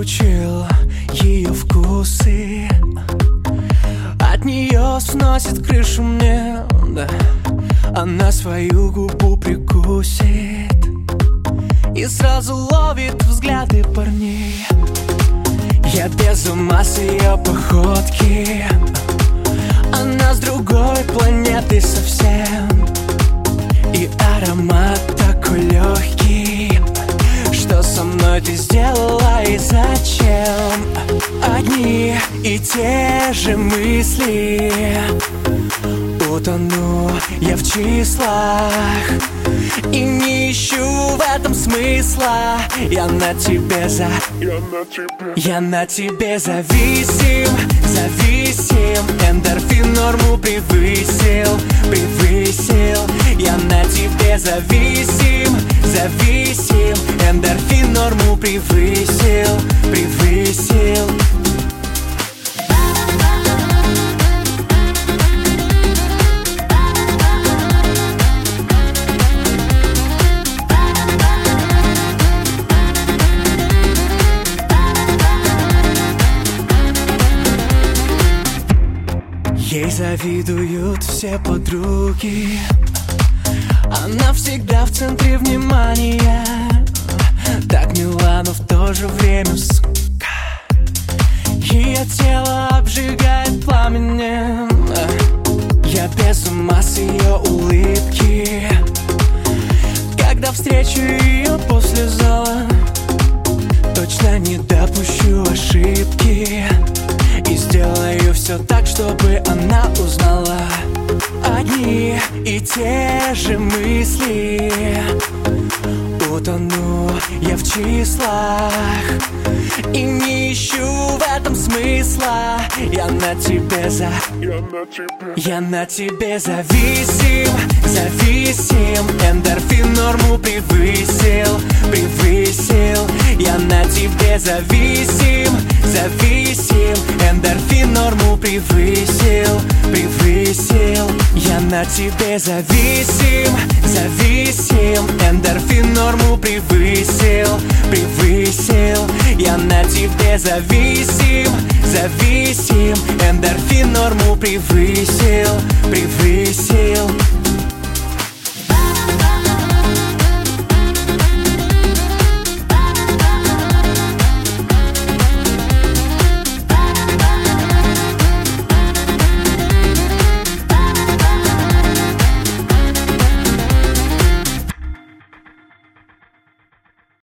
выучил ее вкусы. От нее сносит крышу мне, да. Она свою губу прикусит и сразу ловит взгляды парней. Я без ума с ее походки. Она с другой планеты совсем. И аромат такой легкий. Что со мной ты сделала и зачем? Одни и те же мысли. Утону я в числах и не ищу в этом смысла. Я на тебе зависим, зависим. Эндорфин норму превысил. Я на тебе зависим, зависим. Эндорфин норму превысил. Ей завидуют все подруги. Она всегда в центре внимания. Так мила, но в то же время, сука. Ее тело обжигает пламенем. Я без ума с ее улыбки. Когда встречу ее после зала, точно не допущу ошибки. И сделаю все так, чтобы она узнала. Одни и те же мысли. Утону я в числах и не ищу в этом смысла. Я на тебе зависим, зависим. Эндорфин норму превысил. Я на тебе зависим, зависим. Эндорфин норму превысил. Я на тебе зависим, зависим. Эндорфин норму превысил. Я на тебе зависим, зависим. Эндорфин норму превысил.